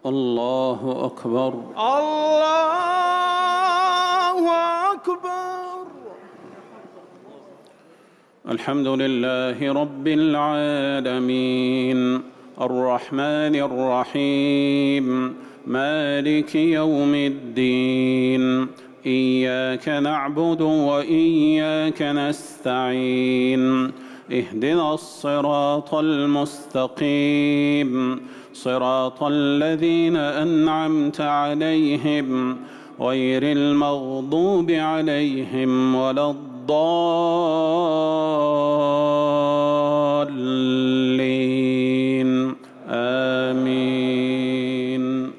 الله أكبر. الله أكبر. الحمد لله رب العالمين الرحمن الرحيم مالك يوم الدين إياك نعبد وإياك نستعين اهدنا الصراط المستقيم صراط الذين أنعمت عليهم غير المغضوب عليهم ولا الضالين آمين.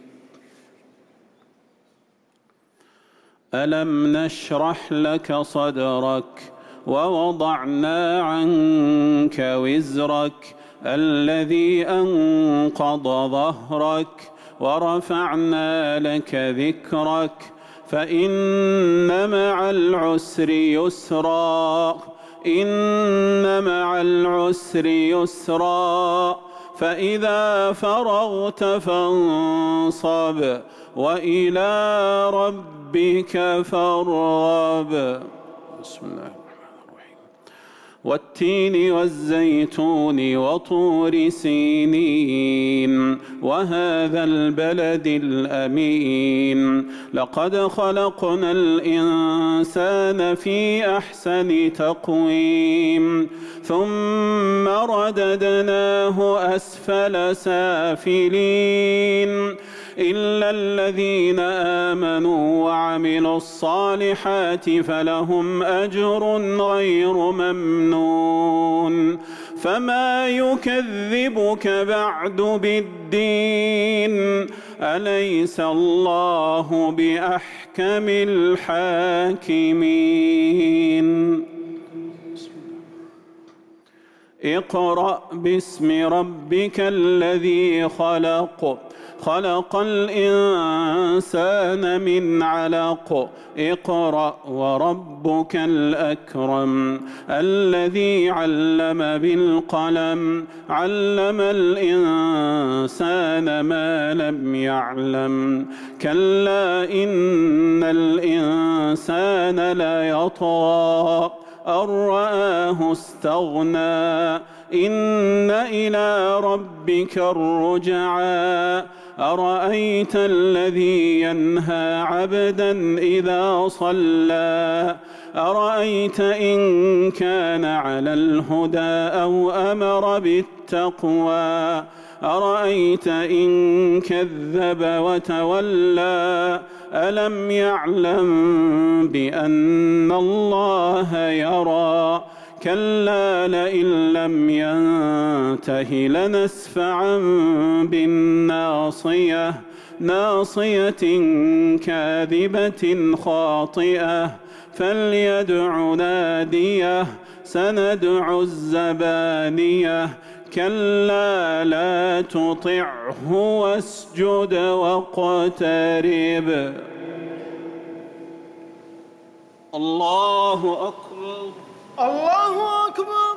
ألم نشرح لك صدرك ووضعنا عنك وزرك الذي أنقض ظهرك ورفعنا لك ذكرك فإن مع العسر يسرا إن مع العسر يسرا فإذا فرغت فانصب وإلى ربك فارغب. بسم الله والتين والزيتون وطور سينين وهذا البلد الأمين لقد خلقنا الإنسان في أحسن تقويم ثم رددناه أسفل سافلين إلا الذين آمنوا وعملوا الصالحات فلهم أجر غير ممنون فما يكذبك بعد بالدين أليس الله بأحكم الحاكمين. اقرأ باسم ربك الذي خلق خلق الإنسان من علق اقرأ وربك الأكرم الذي علم بالقلم علم الإنسان ما لم يعلم كلا إن الإنسان ليطغى أن رآه استغنى إن إلى ربك الرجعى أرأيت الذي ينهى عبدا إذا صلى أرأيت إن كان على الهدى أو أمر بالتقوى أرأيت إن كذب وتولى ألم يعلم بأن الله يرى كلا لئن لم ينته لنسفعا بالناصية ناصية كاذبة خاطئة فليدع ناديه سندع الزبانية كلا لا تطعه واسجد واقترب. الله أكبر. الله أكبر.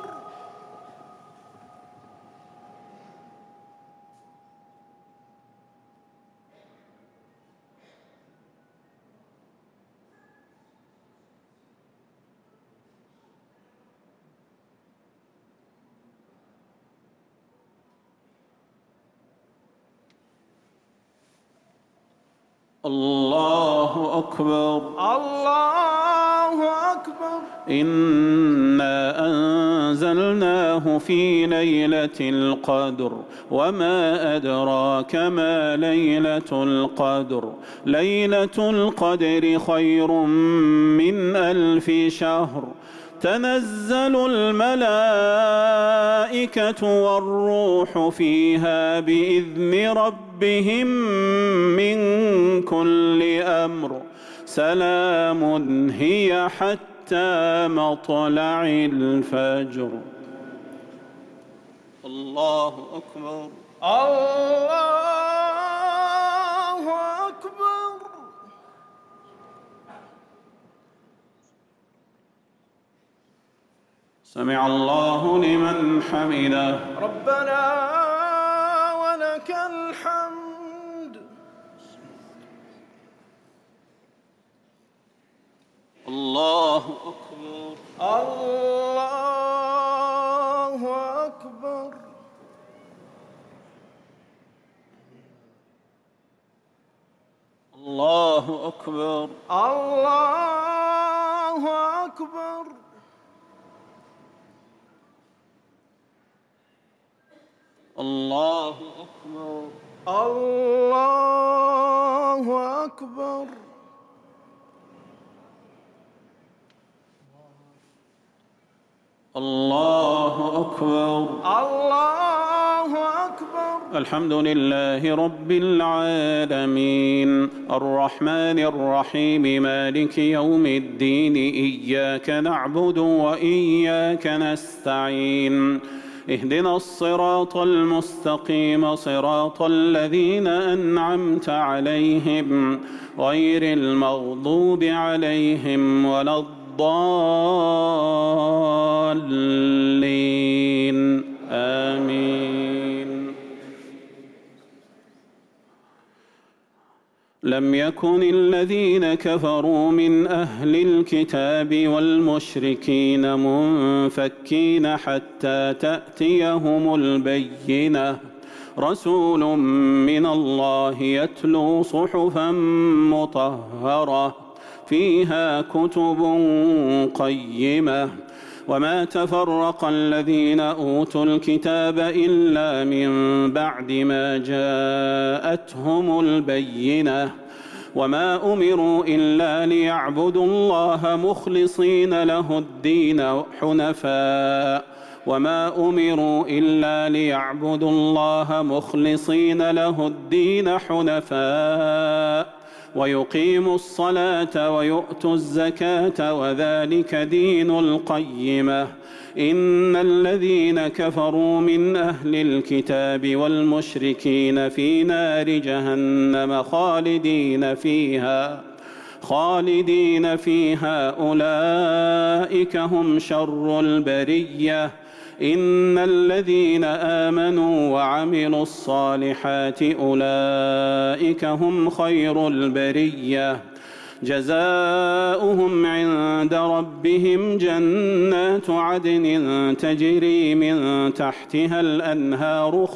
الله أكبر. الله أكبر. إنا أنزلناه في ليلة القدر وما أدراك ما ليلة القدر ليلة القدر خير من 1000 شهر تنزل الملائكة والروح فيها بإذن ربهم من كل أمر سلام هي حتى مطلع الفجر. الله أكبر. الله أكبر. سمع الله لمن حمده. ربنا ولك الحمد. الله أكبر. الله أكبر. الله أكبر. الله أكبر. الله أكبر. الله أكبر. الله أكبر. الله أكبر. الحمد لله رب العالمين الرحمن الرحيم مالك يوم الدين إياك نعبد وإياك نستعين اهدنا الصراط المستقيم صراط الذين أنعمت عليهم غير المغضوب عليهم ولا الضالين آمين. لم يكن الذين كفروا من أهل الكتاب والمشركين منفكين حتى تأتيهم البينة رسول من الله يتلو صحفا مطهرة فيها كتب قيمة وما تفرق الذين أوتوا الكتاب إلا من بعد ما جاءتهم البينة وما أمروا إلا ليعبدوا الله مخلصين له الدين حنفاء وما أمروا إلا ليعبدوا الله مخلصين له الدين حنفاء ويقيموا الصلاة ويؤتوا الزكاة وذلك دين القيمة إن الذين كفروا من أهل الكتاب والمشركين في نار جهنم خالدين فيها أولئك هم شر البرية إن الذين آمنوا وعملوا الصالحات أولئك هم خير البرية جزاؤهم عند ربهم جنات عدن تجري من تحتها الأنهار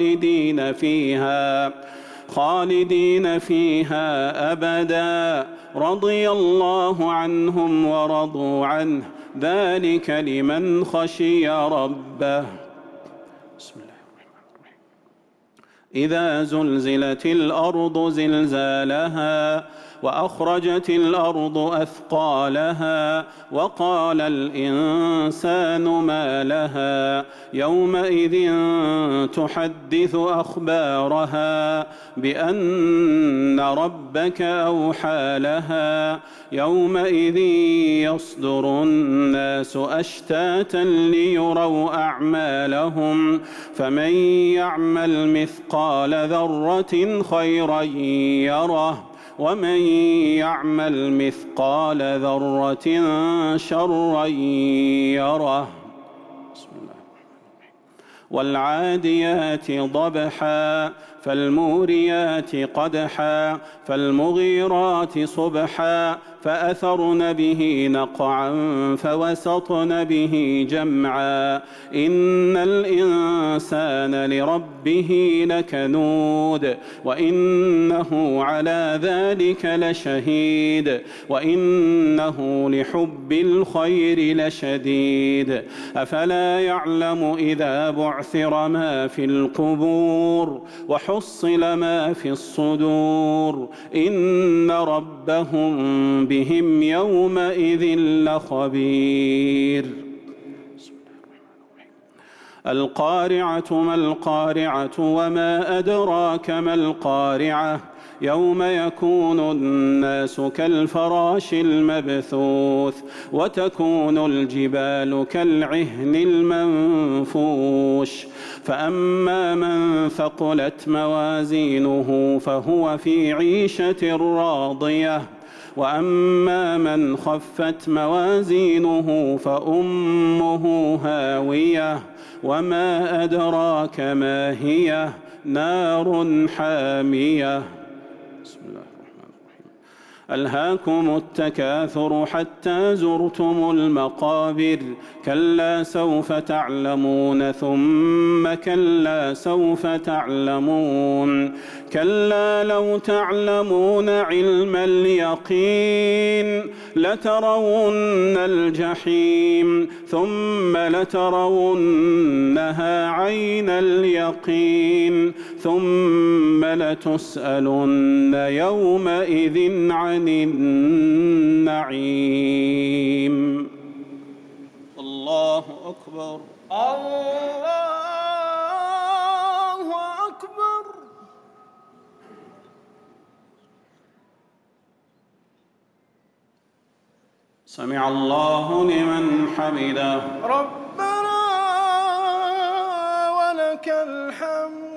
خالدين فيها أبدا رضي الله عنهم ورضوا عنه ذلك لمن خشي ربه. بسم الله الرحمن الرحيم. إذا زلزلت الأرض زلزالها وأخرجت الأرض أثقالها وقال الإنسان ما لها يومئذ تحدث أخبارها بأن ربك أوحى لها يومئذ يصدر الناس أشتاتا ليروا أعمالهم فمن يعمل مثقال ذرة خيرا يره ومن يعمل مثقال ذرة شرا يره. بسم الله الرحمن الرحيم. والعاديات ضبحا فالموريات قدحا فالمغيرات صبحا فأثرن به نقعا فوسطن به جمعا إن الإنسان لربه لكنود وإنه على ذلك لشهيد وإنه لحب الخير لشديد أفلا يعلم إذا بعثر ما في القبور وحصل ما في الصدور إن ربهم بهم يومئذ لخبير. القارعة ما القارعة وما أدراك ما القارعة يوم يكون الناس كالفراش المبثوث وتكون الجبال كالعهن المنفوش فأما من ثقلت موازينه فهو في عيشة راضية وأما من خفت موازينه فأمه هاوية وما أدراك ما هي نار حامية. بسم الله الرحمن الرحيم. ألهاكم التكاثر حتى زرتم المقابر كلا سوف تعلمون ثم كلا سوف تعلمون كلا لو تعلمون علم اليقين لترون الجحيم ثم لترونها عين اليقين ثم لتسألن يومئذ عن النعيم. الله أكبر. الله أكبر. سمع الله لمن حمده. ربنا ولك الحمد.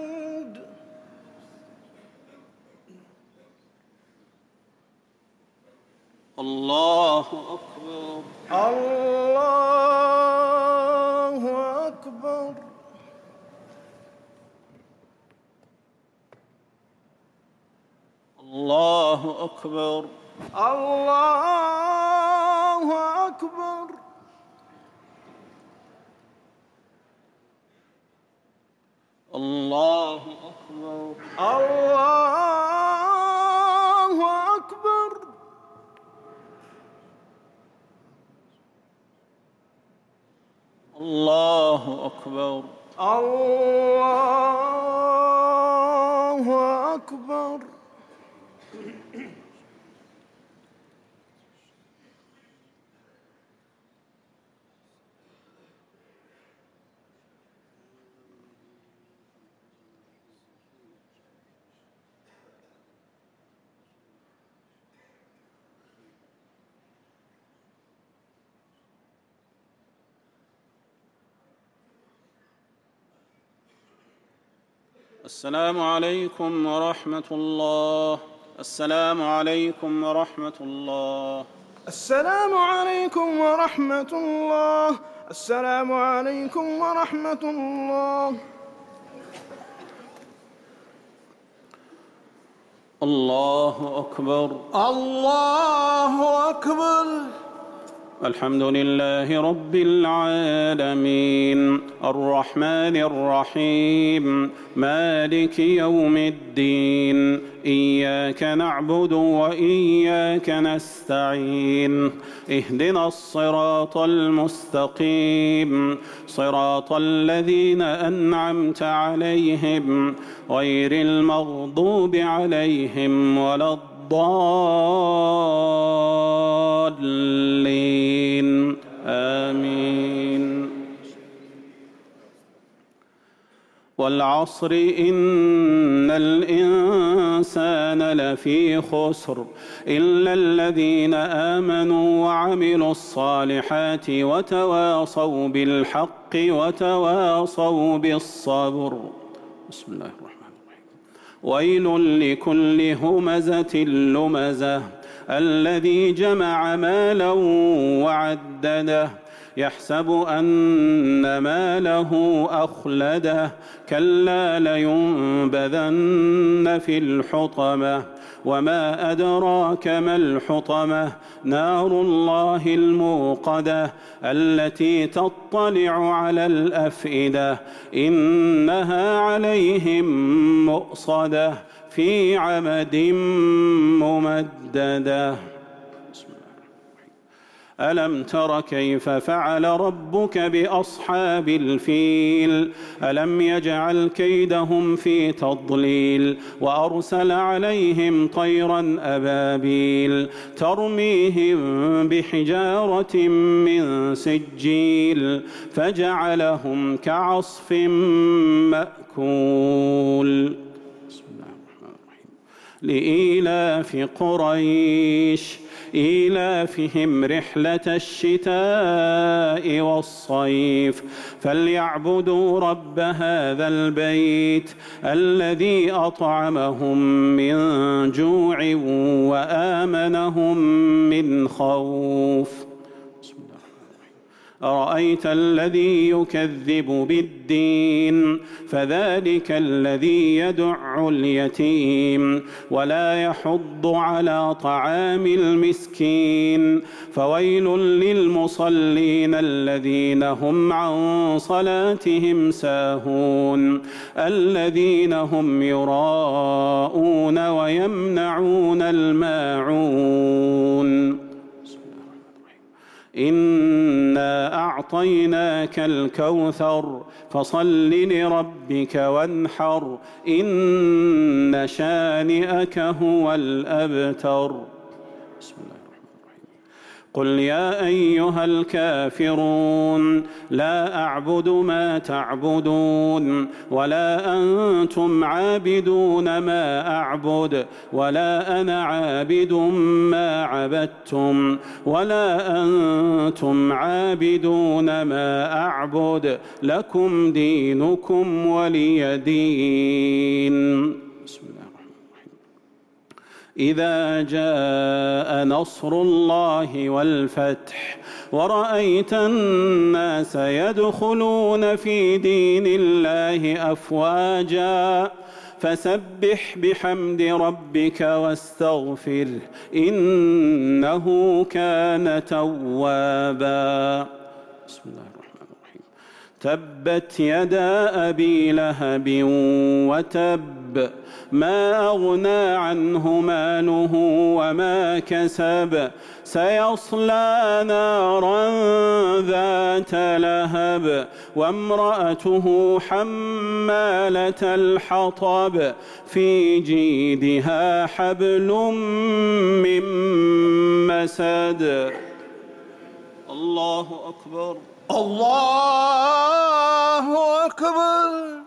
الله أكبر. الله أكبر. الله أكبر. الله أكبر. الله أكبر. الله أكبر. الله أكبر. الله أكبر. السلام عليكم ورحمة الله. السلام عليكم ورحمة الله. السلام عليكم ورحمة الله. السلام عليكم ورحمة الله. الله أكبر. الله أكبر. الحمد لله رب العالمين الرحمن الرحيم مالك يوم الدين إياك نعبد وإياك نستعين اهدنا الصراط المستقيم صراط الذين أنعمت عليهم غير المغضوب عليهم ولا الضالين آمين. والعصر إن الإنسان لفي خسر إلا الذين آمنوا وعملوا الصالحات وتواصوا بالحق وتواصوا بالصبر. بسم الله الرحمن الرحيم. ويل لكل همزة لمزة الذي جمع مالا وعدده يحسب أن ماله أخلده كلا لينبذن في الحطمة وما أدراك ما الحطمة نار الله الموقدة التي تطلع على الأفئدة إنها عليهم مؤصدة في عمد ممددة. ألم تر كيف فعل ربك بأصحاب الفيل ألم يجعل كيدهم في تضليل وأرسل عليهم طيرا أبابيل ترميهم بحجارة من سجيل فجعلهم كعصف مأكول. بسم الله الرحمن الرحيم. لإيلاف قريش إيلافهم رحلة الشتاء والصيف فليعبدوا رب هذا البيت الذي أطعمهم من جوع وآمنهم من خوف. أرأيت الذي يكذب بالدين فذلك الذي يدع اليتيم ولا يحض على طعام المسكين فويل للمصلين الذين هم عن صلاتهم ساهون الذين هم يراءون ويمنعون الماعون. إنا أعطيناك الكوثر فصل لربك وانحر إن شانئك هو الأبتر. بسم الله الرحمن الرحيم. قل يا أيها الكافرون لا أعبد ما تعبدون ولا أنتم عابدون ما أعبد ولا أنا عابد ما عبدتم ولا أنتم عابدون ما أعبد لكم دينكم ولي دين. بسم الله. إذا جاء نصر الله والفتح ورأيت الناس يدخلون في دين الله أفواجا فسبح بحمد ربك واستغفره إنه كان توابا. بسم الله الرحمن الرحيم. تبت يدا أبي لهب وتب ما أغنى عنه ماله وما كسب سيصلى نارا ذات لهب وامرأته حمالة الحطب في جيدها حبل من مسد. الله أكبر. الله أكبر.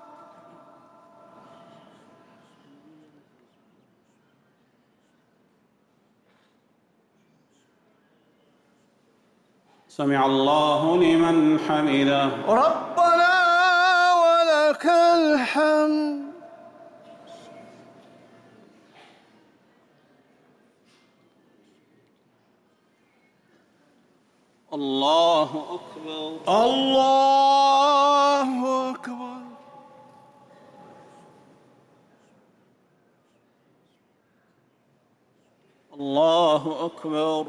سمع الله لمن حمده. ربنا ولك الحمد. الله أكبر. الله أكبر. الله أكبر.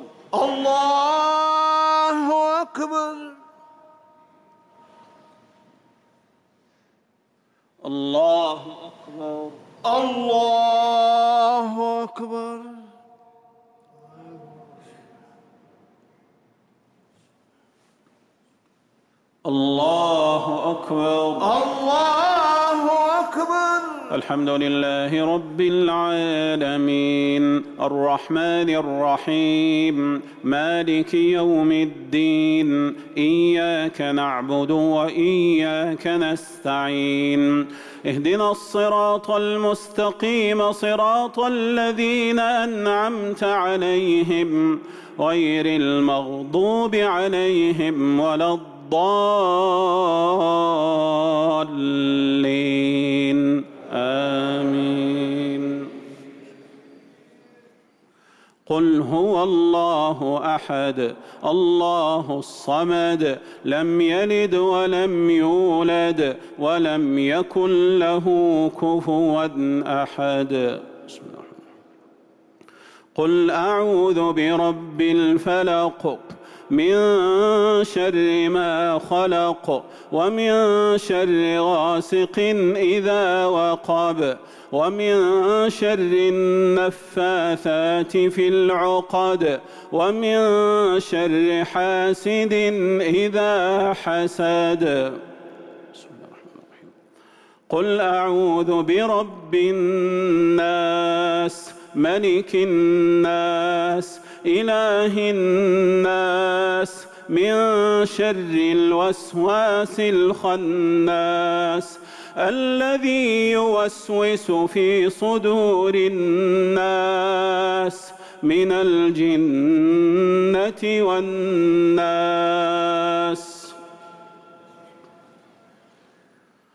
الله أكبر. الله أكبر. الله أكبر. الله أكبر. الله أكبر. الحمد لله رب العالمين الرحمن الرحيم مالك يوم الدين إياك نعبد وإياك نستعين اهدنا الصراط المستقيم صراط الذين أنعمت عليهم غير المغضوب عليهم ولا الضالين آمين. قل هو الله أحد الله الصمد لم يلد ولم يولد ولم يكن له كفوا أحد. بسم الله. قل أعوذ برب الفلق من شر ما خلق ومن شر غاسق إذا وقب ومن شر النفاثات في العقد ومن شر حاسد إذا حسد. قل أعوذ برب الناس ملك الناس إله الناس من شر الوسواس الخناس الذي يوسوس في صدور الناس من الجنة والناس.